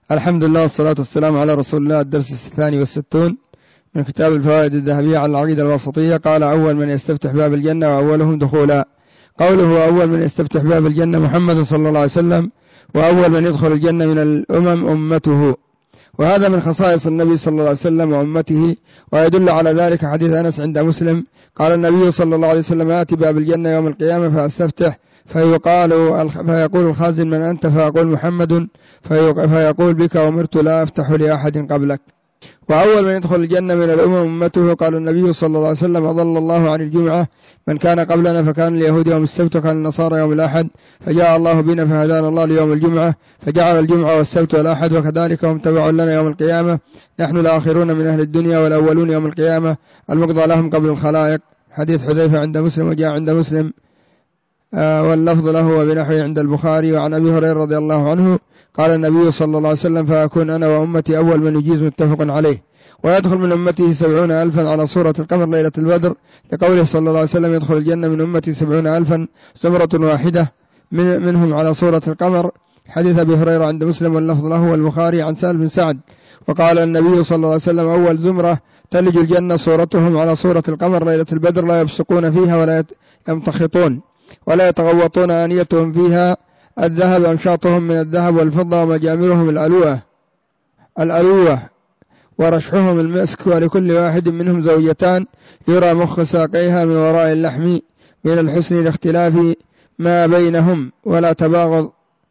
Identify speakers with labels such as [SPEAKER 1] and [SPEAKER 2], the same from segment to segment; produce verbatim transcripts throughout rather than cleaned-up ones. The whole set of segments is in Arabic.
[SPEAKER 1] الحمد لله والصلاة والسلام على رسول الله. الدرس الثاني والستون من كتاب الفوائد الذهبية على العقيدة الوسطية. قال: أول من يستفتح باب الجنة وأولهم دخولا. قوله أول من يستفتح باب الجنة محمد صلى الله عليه وسلم، وأول من يدخل الجنة من الأمم أمته، وهذا من خصائص النبي صلى الله عليه وسلم وأمته. ويدل على ذلك حديث أنس عند مسلم قال النبي صلى الله عليه وسلم: آتي باب الجنة يوم القيامة فأستفتح فيقال فيقول الخازن: من أنت؟ فيقول: محمد. فيقول: بك أمرت لا أفتح لأحد قبلك. وأول من يدخل الجنة من الأمم أمته. قال النبي صلى الله عليه وسلم: أضل الله عن الجمعة من كان قبلنا، فكان اليهود يوم السبت وكان النصارى يوم الأحد، فجاء الله بنا فهدانا الله ليوم الجمعة، فجعل الجمعة والسبت والأحد، وكذلك هم تبع لنا يوم القيامة. نحن الآخرون من أهل الدنيا والأولون يوم القيامة، المقضى لهم قبل الخلائق. حديث حذيفة عند مسلم وجاء عند مسلم آه واللفظ له وبنحوه عند البخاري. وعن أبي هريرة رضي الله عنه قال النبي صلى الله عليه وسلم: فأكون أنا وأمتي أول من يجيز، متفق عليه. ويدخل من أمته سبعون ألفا على صورة القمر ليلة البدر، لقوله صلى الله عليه وسلم: يدخل الجنة من أمتي سبعون ألفا زمرة واحدة من منهم على صورة القمر. حديث أبي هريرة عند مسلم واللفظ له والبخاري. عن سهل بن سعد وقال النبي صلى الله عليه وسلم: أول زمرة تلج الجنة صورتهم على صورة القمر ليلة البدر، لا يبصقون فيها ولا يمتخطون ولا يتغوطون، آنيتهم فيها الذهب، أمشاطهم من الذهب والفضة، ومجامرهم الألوة الألوة ورشحهم المسك، ولكل واحد منهم زوجتان يرى مخ ساقيها من وراء اللحم من الحسن لاختلاف ما بينهم ولا تباغض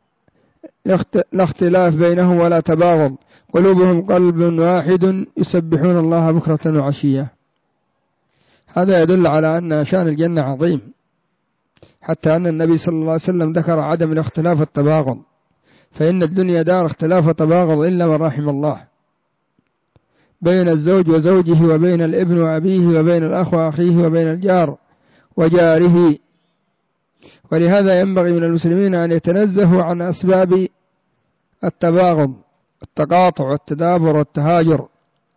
[SPEAKER 1] لا اختلاف بينهم ولا تباغض، قلوبهم قلب واحد يسبحون الله بكرة وعشية. هذا يدل على أن شأن الجنة عظيم، حتى أن النبي صلى الله عليه وسلم ذكر عدم الاختلاف والتباغض، فإن الدنيا دار اختلاف وتباغض إلا من رحم الله، بين الزوج وزوجه، وبين الابن وأبيه، وبين الأخ وأخيه، وبين الجار وجاره. ولهذا ينبغي من المسلمين أن يتنزهوا عن أسباب التباغض، التقاطع والتدابر والتهاجر.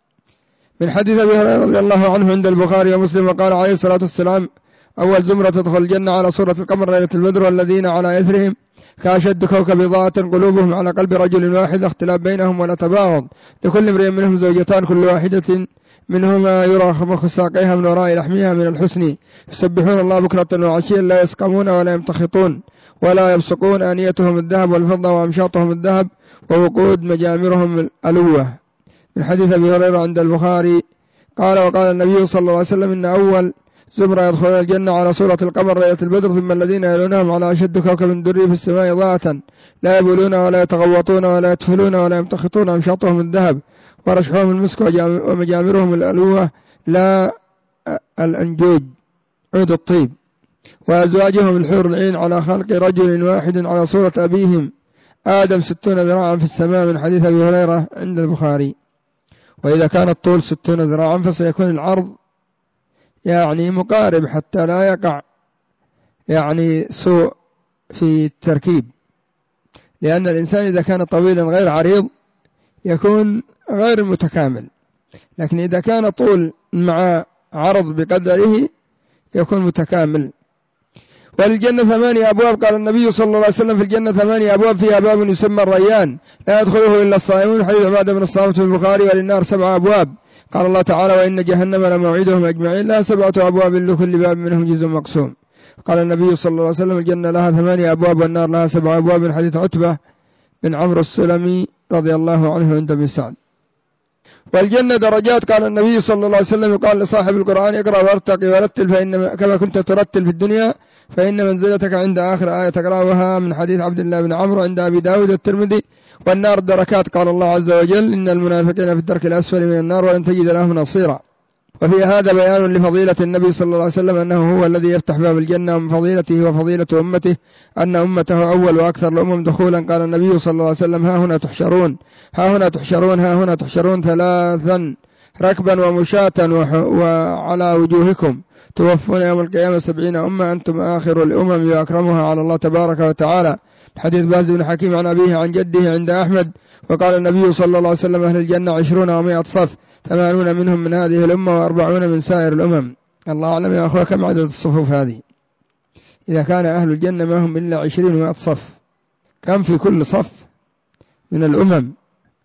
[SPEAKER 1] من حديث أبي هريرة رضي الله عنه عند البخاري ومسلم وقال عليه الصلاة والسلام: أول زمرة تدخل الجنة على صورة القمر ليلة البدر، والذين على إثرهم كأشد كوكب ضاءة، قلوبهم على قلب رجل واحد، اختلاف بينهم ولا تباغض، لكل امرئ منهم زوجتان، كل واحدة منهما يرى مخ ساقيها من وراء لحمها من الحسن، يسبحون الله بكرة وعشيا، لا يسقمون ولا يمتخطون ولا يبصقون، آنيتهم الذهب والفضة، وأمشاطهم الذهب، ووقود مجامرهم الألوة. من حديث أبي هريرة عند البخاري قال: وقال النبي صلى الله عليه وسلم: إن أول زمرة يدخلون الجنة على صورة القمر ليلة البدر، ثم الذين يلونهم على أشد كوكب دري في السماء ضاءة، لا يبولون ولا يتغوطون ولا يتفلون ولا يمتخطون، أمشاطهم الذهب ورشحهم المسك، ومجامرهم الألوة لا الأنجوج عود الطيب، وأزواجهم الحور العين على خلق رجل واحد على صورة أبيهم آدم ستون ذراعا في السماء. من حديث أبي هريرة عند البخاري. وإذا كان الطول ستون ذراعا فسيكون العرض يعني مقارب، حتى لا يقع يعني سوء في التركيب، لأن الإنسان إذا كان طويلا غير عريض يكون غير متكامل، لكن إذا كان طول مع عرض بقدره يكون متكامل. وللجنة ثمانية أبواب. قال النبي صلى الله عليه وسلم: في الجنة ثمانية أبواب، فيها باب يسمى الريان لا يدخله إلا الصائمون. حديث عبادة بن الصامت في البخاري. وللنار سبع أبواب. قال الله تعالى: وإن جهنم لموعدهم أجمعين، لها سبعة أبواب لكل باب منهم جزء مقسوم. قال النبي صلى الله عليه وسلم: الجنة لها ثمانية أبواب والنار لها سبع أبواب. حديث عتبة بن عمرو السلمي رضي الله عنه عند ابن سعد. والجنة درجات. قال النبي صلى الله عليه وسلم: يقال لصاحب القرآن: اقرأ وارتقي ورتل، فإن كما كنت ترتل في الدنيا فإن منزلتك عند آخر آية تقرأها. من حديث عبد الله بن عمرو عند أبي داود والترمذي. والنار دركات. قال الله عز وجل: إن المنافقين في الدرك الأسفل من النار ولن تجد لهم نصيرا. وفي هذا بيان لفضيلة النبي صلى الله عليه وسلم، أنه هو الذي يفتح باب الجنة، ومن فضيلته وفضيلة أمته أن أمته أول وأكثر الأمم دخولا. قال النبي صلى الله عليه وسلم: ها هنا تحشرون ها هنا تحشرون ها هنا تحشرون ثلاثا ركبا ومشاة وعلى وجوهكم، توفون يوم القيامة سبعين أمة، أنتم آخر الأمم وأكرمها على الله تبارك وتعالى. حديث باز بن حكيم عن أبيه عن جده عند أحمد. وقال النبي صلى الله عليه وسلم: أهل الجنة عشرون ومائة صف، ثمانون منهم من هذه الأمة وأربعون من سائر الأمم. الله أعلم يا أخوة كم عدد الصفوف هذه؟ إذا كان أهل الجنة ما هم إلا عشرين ومائة صف، كم في كل صف من الأمم؟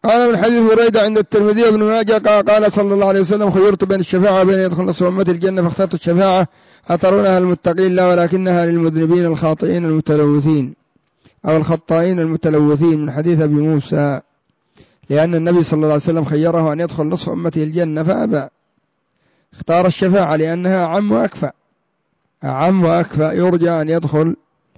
[SPEAKER 1] قال من حديث بريدة عند الترمذي وابن ماجه قال, قال صلى الله عليه وسلم خيرت بين الشفاعة وبين يدخل نصف أمتي الجنة فاخترت الشفاعة أترونها المتقين لا ولكنها للمذنبين الخاطئين المتلوثين أو الخطائين المتلوثين من حديث أبي موسى، لأن النبي صلى الله عليه وسلم خيره أن يدخل نصف أمته الجنة فأبى، اختار الشفاعة لأنها أعم وأكفى، أعم وأكفى، يرجى أن يدخل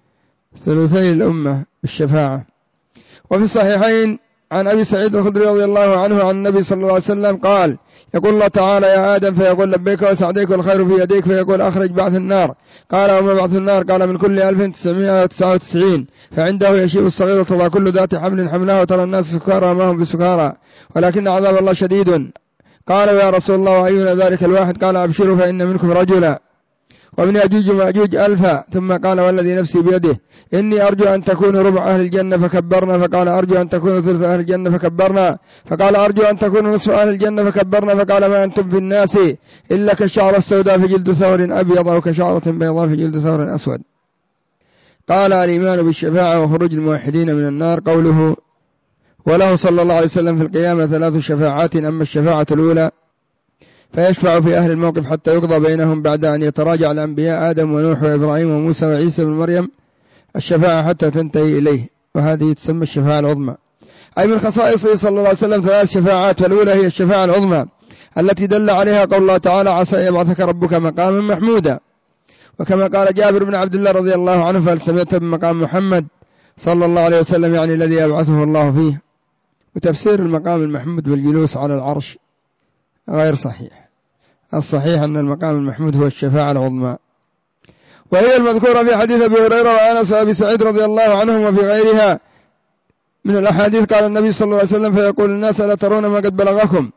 [SPEAKER 1] ثلثي الأمة بالشفاعة. وفي الصحيحين عن أبي سعيد الخدري رضي الله عنه عن النبي صلى الله عليه وسلم قال يقول الله تعالى يا آدم فيقول لبيك وسعديك والخير في يديك فيقول أخرج بعث النار. قال وما بعث النار؟ قال من كل ألف تسعمائة وتسعة وتسعين فعنده يشيب الصغير وتضع كل ذات حمل حملها وترى الناس سكارى ما هم بسكارى ولكن عذاب الله شديد. قال يا رسول الله وأينا ذلك الواحد؟ قال أبشروا فإن منكم رجلا ومن يأجوج ومأجوج ألفا. ثم قال والذي نفسي بيده إني أرجو أن تكونوا ربع أهل الجنة فكبرنا، فقال أرجو أن تكونوا ثلث أهل الجنة فكبرنا، فقال أرجو أن تكونوا نصف أهل الجنة فكبرنا، فقال ما أنتم في الناس إلا كالشعرة السوداء في جلد ثور أبيض أو كشعرة بيضاء في جلد ثور أسود. قال الإيمان بالشفاعة وخروج الموحدين من النار. قوله وله صلى الله عليه وسلم في القيامة ثلاث شفاعات، أما الشفاعة الأولى فيشفع في أهل الموقف حتى يقضى بينهم بعد أن يتراجع الأنبياء آدم ونوح وإبراهيم وموسى وعيسى بن مريم الشفاعة حتى تنتهي إليه، وهذه تسمى الشفاعة العظمى. أي من خصائصه صلى الله عليه وسلم ثلاث شفاعات، فالأولى هي الشفاعة العظمى التي دل عليها قول الله تعالى عسى يبعثك ربك مقاما محمودا، وكما قال جابر بن عبد الله رضي الله عنه فهل سمعت بمقام محمد صلى الله عليه وسلم، يعني الذي يبعثه الله فيه. وتفسير المقام المحمود بالجلوس على العرش غير صحيح، الصحيح أن المقام المحمود هو الشفاعة العظمى، وهي المذكورة في حديث أبي هريرة وأنس وأبي سعيد رضي الله عنهم وفي غيرها من الأحاديث. قال النبي صلى الله عليه وسلم فيقول الناس ألا ترون ما قد بلغكم،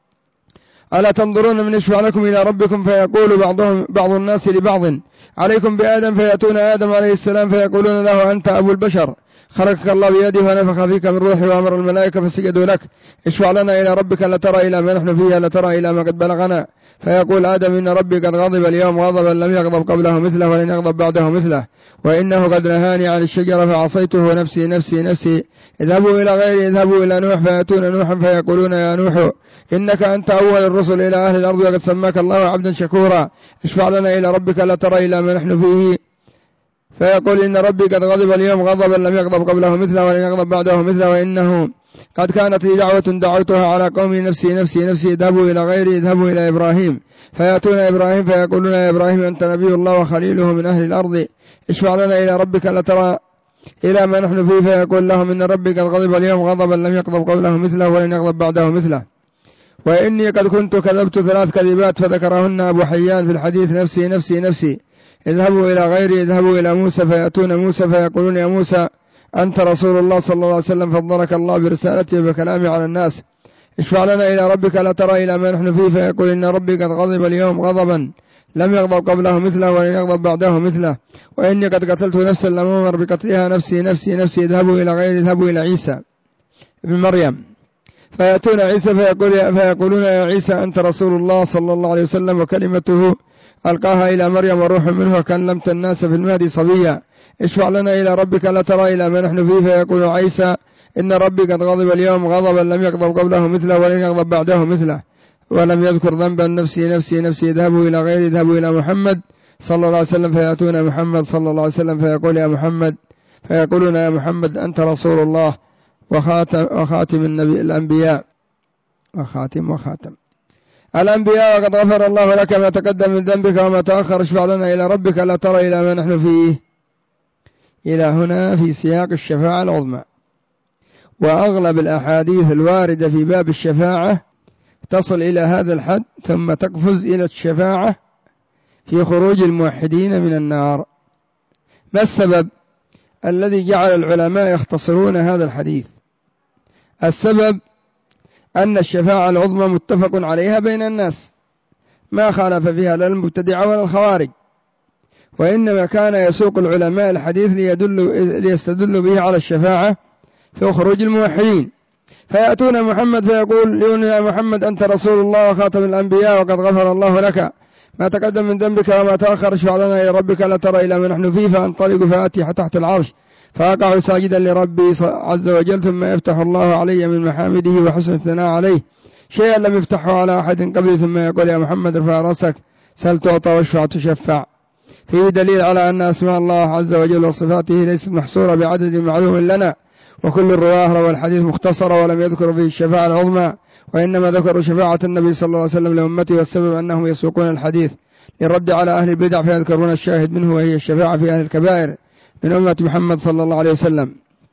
[SPEAKER 1] ألا تنظرون من يشفع لكم إلى ربكم؟ فيقول بعضهم بعض الناس لبعض عليكم بآدم، فيأتون آدم عليه السلام فيقولون له أنت أبو البشر خلقك الله بيده ونفخ فيك من روحه وأمر الملائكة فسجدوا لك، اشفع لنا إلى ربك لترى إلى ما نحن فيه لترى إلى ما قد بلغنا. فيقول آدم إن ربي قد غضب اليوم غضبا لم يغضب قبله مثله ولن يغضب بعده مثله، وإنه قد نهاني عن الشجرة فعصيته ونفسي نفسي نفسي. اذهبوا إلى غيري، اذهبوا إلى نوح فيأتون نوحا فيقولون يا نوح إنك أنت أول الرسل إلى أهل الأرض وقد سماك الله عبدا شكورا، اشفع لنا إلى ربك لترى إلى ما نحن فيه. فيقول إن ربي قد غضب اليوم غضبا لم يغضب قبله مثله ولن يغضب بعده مثله، وإنه قد كانت لي دعوة دعوتها على قومي نفسي نفسي نفسي. اذهبوا إلى غيري، اذهبوا إلى إبراهيم فيأتون إبراهيم فيقولون يا إبراهيم أنت نبي الله وخليله من أهل الأرض، اشفع لنا إلى ربك لترى إلى ما نحن فيه. فيقول لهم إن ربي قد غضب اليوم غضبا لم يغضب قبله مثله ولن يغضب بعده مثله، وإني قد كنت كذبت ثلاث كذبات فذكرهن أبو حيان في الحديث نفسي نفسي نفسي. اذهبوا إلى غيري، اذهبوا إلى موسى فيأتون موسى فيقولون يا موسى أنت رسول الله صلى الله عليه وسلم فضلك الله برسالته وبكلامه على الناس، اشفع لنا إلى ربك لترى إلى ما نحن فيه. فيقول إن ربي قد غضب اليوم غضبا لم يغضب قبله مثله ولن يغضب بعده مثله، وإني قد قتلت نفسا لم أمر بقتلها نفسي نفسي نفسي. اذهبوا إلى غيري، اذهبوا إلى عيسى ابن مريم فيأتون عيسى فيقول فيقولون يا عيسى أنت رسول الله صلى الله عليه وسلم وكلمته ألقاها إلى مريم وروح منه وكلمت الناس في المهد صبيا، اشفع لنا إلى ربك لترى إلى ما نحن فيه. فيقول عيسى إن ربي قد غضب اليوم غضبا لم يغضب قبله مثله ولن يغضب بعده مثله، ولم يذكر ذنبا نفسي نفسي نفسي. اذهبوا إلى غيري، اذهبوا إلى محمد صلى الله عليه وسلم فيأتون محمد صلى الله عليه وسلم فيقول يا محمد فيقولون يا محمد أنت رسول الله وخاتم, وخاتم النبي الأنبياء وخاتم وخاتم الأنبياء وقد غفر الله لك ما تقدم من ذنبك وما تأخر، اشفع لنا إلى ربك لا ترى إلى ما نحن فيه. إلى هنا في سياق الشفاعة العظمى. وأغلب الأحاديث الواردة في باب الشفاعة تصل إلى هذا الحد ثم تقفز إلى الشفاعة في خروج الموحدين من النار. ما السبب الذي جعل العلماء يختصرون هذا الحديث؟ السبب أن الشفاعة العظمى متفق عليها بين الناس، ما خالف فيها لا المبتدعة ولا الخوارج، وإنما كان يسوق العلماء الحديث ليدل ليستدلوا به على الشفاعة في خروج الموحدين. فيأتون محمد فيقول لون يا محمد أنت رسول الله وخاتم الأنبياء وقد غفر الله لك ما تقدم من ذنبك وما تأخر، اشفع لنا إلى ربك لا ترى إلى ما نحن فيه. فانطلق فآتي تحت العرش فأقع ساجدا لربي عز وجل، ثم يفتح الله علي من محامده وحسن الثناء عليه شيئا لم يفتحه على أحد قبلي، ثم يقول يا محمد ارفع رأسك سل تعطى واشفع تشفع. فيه دليل على أن أسماء الله عز وجل وصفاته ليست محصورة بعدد معلوم لنا، وكل الرواة روى الحديث مختصرة ولم يذكروا فيه الشفاعة العظمى، وإنما ذكروا شفاعة النبي صلى الله عليه وسلم لأمته، والسبب أنهم يسوقون الحديث للرد على أهل البدع فيذكرون الشاهد منه، وهي الشفاعة في أهل الكبائر من أمة محمد صلى الله عليه وسلم.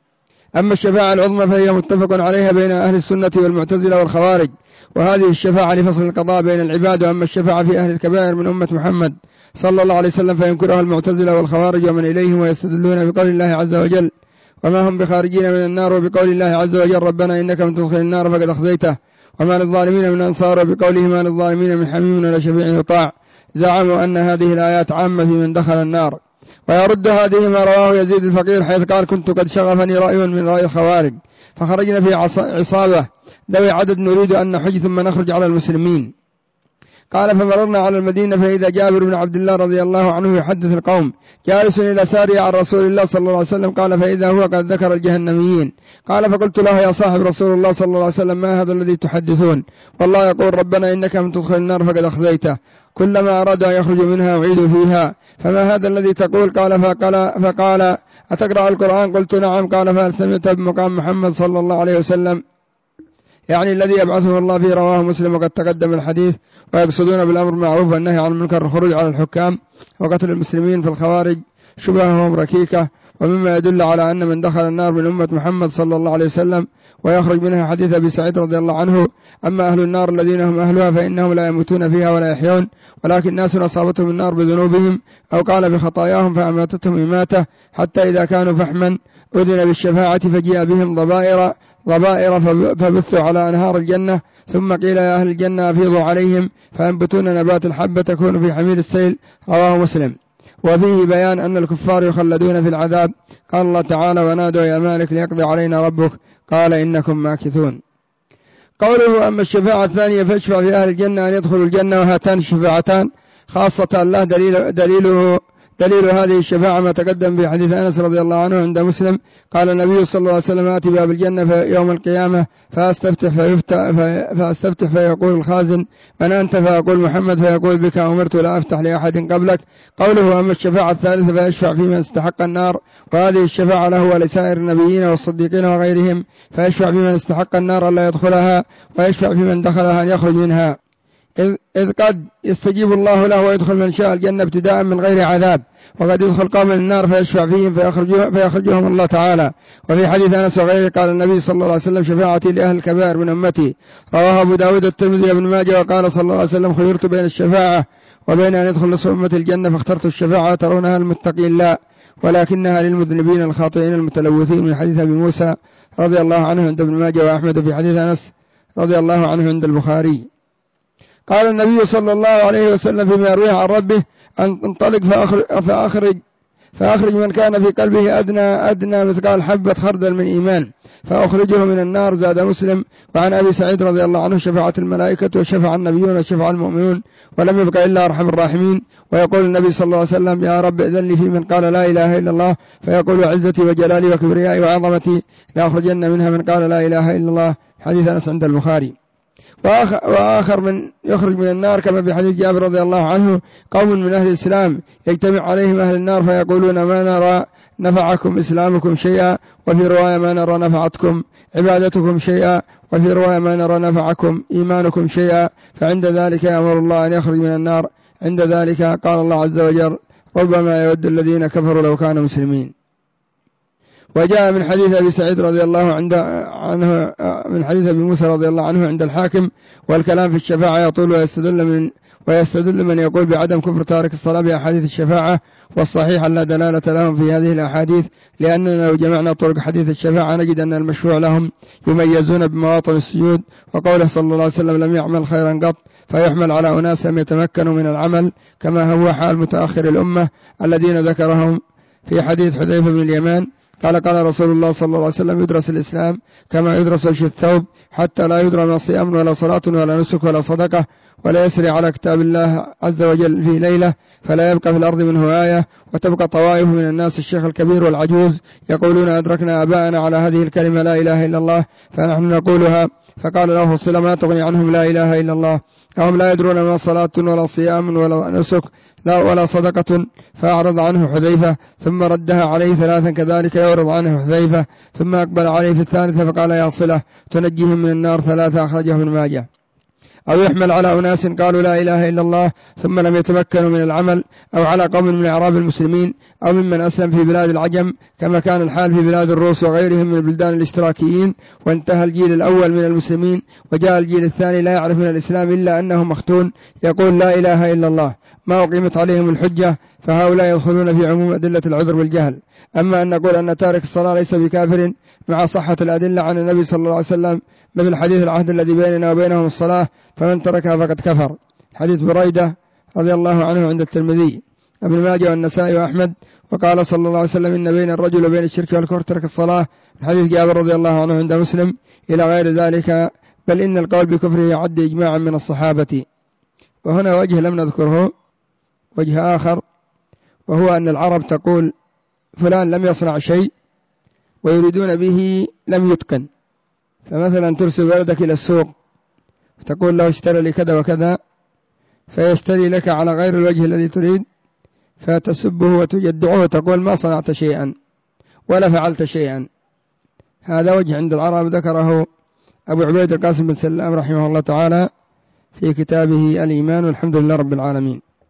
[SPEAKER 1] أما الشفاعة العظمى فهي متفق عليها بين أهل السنة والمعتزلة والخوارج، وهذه الشفاعة لفصل القضاء بين العباد. وأما الشفاعة في أهل الكبائر من أمة محمد صلى الله عليه وسلم فينكرها المعتزلة والخوارج ومن إليهم، ويستدلون بقول الله عز وجل وما هم بخارجين من النار، وبقول الله عز وجل ربنا إنك من تدخل النار فقد أخزيته، وما للظالمين من أنصار، وبقوله ما للظالمين من حميم ولا شفيع يطاع. زعموا أن هذه الآيات عامة في من دخل النار. ويرد هذه ما رواه يزيد الفقير حيث قال كنت قد شغفني رأي من رأي الخوارج فخرجنا في عصابة ذوي عدد نريد أن نحج ثم نخرج على المسلمين. قال فمررنا على المدينة فإذا جابر بن عبد الله رضي الله عنه يحدث القوم جالس إلى سارية عن رسول الله صلى الله عليه وسلم، قال فإذا هو قد ذكر الجهنميين. قال فقلت له يا صاحب رسول الله صلى الله عليه وسلم ما هذا الذي تحدثون؟ والله يقول ربنا إنك من تدخل النار فقد أخزيته، كلما أراد أن يخرج منها أعيد فيها، فما هذا الذي تقول؟ قال فقال, فقال أتقرأ القرآن؟ قلت نعم. قال فهل سمعت بمقام محمد صلى الله عليه وسلم، يعني الذي يبعثه الله فيه؟ رواه مسلم وقد تقدم الحديث. ويقصدون بالأمر بالمعروف والنهي عن المنكر الخروج على الحكام وقتل المسلمين في الخوارج شبههم ركيكة. ومما يدل على أن من دخل النار من أمة محمد صلى الله عليه وسلم ويخرج منها حديث أبي سعيد رضي الله عنه أما أهل النار الذين هم أهلها فإنهم لا يموتون فيها ولا يحيون، ولكن ناس أصابتهم النار بذنوبهم أو قال بخطاياهم فأماتتهم إماتة حتى إذا كانوا فحما أذن بالشفاعة فجاء بهم ضبائر ضبائر فبثوا على أنهار الجنة، ثم قيل يا أهل الجنة أفيضوا عليهم فينبتون نبات الحبة تكون في حميل السيل. رواه مسلم. وفيه بيان أن الكفار يخلدون في العذاب. قال الله تعالى ونادوا يا مالك ليقضي علينا ربك قال إنكم ماكثون. قوله أما الشفاعة الثانية فاشفع في أهل الجنة أن يدخلوا الجنة، وهاتان الشفاعتان خاصة الله دليل دليله دليل هذه الشفاعة ما تقدم في حديث أنس رضي الله عنه عند مسلم قال النبي صلى الله عليه وسلم آتي باب الجنة في يوم القيامة فأستفتح, فيفتح فأستفتح فيقول الخازن من أنت؟ فيقول محمد فيقول بك أمرت لا أفتح لأحد قبلك. قوله أما الشفاعة الثالثة فيشفع في من استحق النار، وهذه الشفاعة له ولسائر النبيين والصديقين وغيرهم، فيشفع في من استحق النار ألا يدخلها، ويشفع في من دخلها أن يخرج منها، إذ, إذ قد يستجيب الله له ويدخل من شاء الجنة ابتداء من غير عذاب، وقد يدخل قوم النار فيشفع فيهم فيخرجهم الله تعالى. وفي حديث أنس وغيره قال النبي صلى الله عليه وسلم شفاعتي لأهل الكبائر من أمتي، رواه أبو داود الترمذي وابن ماجه. وقال صلى الله عليه وسلم خيرت بين الشفاعة وبين أن يدخل نصف أمة الجنة فاخترت الشفاعة ترونها المتقين لا ولكنها للمذنبين الخاطئين المتلوثين، من حديث أبي موسى رضي الله عنه عند ابن ماجه وأحمد، وفي حديث أنس رضي الله عنه عند البخاري. قال النبي صلى الله عليه وسلم فيما يرويه عن ربه أن انطلق فأخرج, فأخرج, فأخرج من كان في قلبه أدنى, أدنى مثقال حبة خردل من إيمان فأخرجه من النار. زاد مسلم. وعن أبي سعيد رضي الله عنه شفاعة الملائكة وشفع النبيون وشفع المؤمنون ولم يبقى إلا أرحم الراحمين. ويقول النبي صلى الله عليه وسلم يا رب إذن لي في من قال لا إله إلا الله، فيقول عزتي وجلالي وكبريائي وعظمتي لأخرجن منها من قال لا إله إلا الله. حديث أنس عند البخاري. وآخر من يخرج من النار كما في حديث جابر رضي الله عنه قوم من أهل الإسلام يجتمع عليهم أهل النار فيقولون ما نرى نفعكم إسلامكم شيئا، وفي رواية ما نرى نفعتكم عبادتكم شيئا، وفي رواية ما نرى نفعكم إيمانكم شيئا، فعند ذلك يأمر الله أن يخرج من النار. عند ذلك قال الله عز وجل ربما يود الذين كفروا لو كانوا مسلمين. وجاء من حديث أبي سعيد رضي الله عنه من حديث أبي موسى رضي الله عنه عند الحاكم والكلام في الشفاعة يطول ويستدل من ويستدل من يقول بعدم كفر تارك الصلاة بأحاديث الشفاعة، والصحيح لا دلالة لهم في هذه الأحاديث، لأننا لو جمعنا طرق حديث الشفاعة نجد أن المشروع لهم يميزون بمواطن السجود. وقوله صلى الله عليه وسلم لم يعمل خيرا قط فيحمل على أناس لم يتمكنوا من العمل، كما هو حال متأخر الأمة الذين ذكرهم في حديث حذيفة بن اليمان قال قال رسول الله صلى الله عليه وسلم يدرس الإسلام كما يدرس وجه الثوب حتى لا يدرى من صيام ولا صلاة ولا نسك ولا صدقة ولا يسري على كتاب الله عز وجل في ليلة فلا يبقى في الأرض منه آية، وتبقى طوائف من الناس الشيخ الكبير والعجوز يقولون أدركنا آباءنا على هذه الكلمة لا إله إلا الله فنحن نقولها. فقال له الصلة ما تغني عنهم لا إله إلا الله، فهم لا يدرون ما صلاة ولا صيام ولا نسك لا ولا صدقة. فأعرض عنه حذيفة ثم ردها عليه ثلاثا كذلك يعرض عنه حذيفة ثم أقبل عليه في الثالثة فقال يا صلة تنجيهم من النار ثلاثة أخرجه ابن ماجه. أو يحمل على أناس قالوا لا إله إلا الله ثم لم يتمكنوا من العمل، أو على قوم من أعراب المسلمين أو ممن أسلم في بلاد العجم كما كان الحال في بلاد الروس وغيرهم من البلدان الاشتراكيين، وانتهى الجيل الأول من المسلمين وجاء الجيل الثاني لا يعرف من الإسلام إلا أنه مختون يقول لا إله إلا الله ما أقيمت عليهم الحجة، فهؤلاء يدخلون في عموم أدلة العذر بالجهل. أما أن نقول أن تارك الصلاة ليس بكافر مع صحة الأدلة عن النبي صلى الله عليه وسلم مثل حديث العهد الذي بيننا وبينهم الصلاة فمن تركها فقد كفر، حديث بريدة رضي الله عنه عند الترمذي ابن ماجه والنسائي وأحمد. وقال صلى الله عليه وسلم إن بين الرجل وبين الشرك والكفر ترك الصلاة، حديث جابر رضي الله عنه عند مسلم إلى غير ذلك. بل إن القول بكفره يعد إجماعا من الصحابة. وهنا وجه لم نذكره، وجه آخر، وهو أن العرب تقول فلان لم يصنع شيء ويريدون به لم يتقن. فمثلا ترسل ولدك إلى السوق فتقول له اشتري لي كذا وكذا فيشتري لك على غير الوجه الذي تريد فتسبه وتجدعه وتقول ما صنعت شيئا ولا فعلت شيئا. هذا وجه عند العرب ذكره أبو عبيد القاسم بن سلام رحمه الله تعالى في كتابه الإيمان، والحمد لله رب العالمين.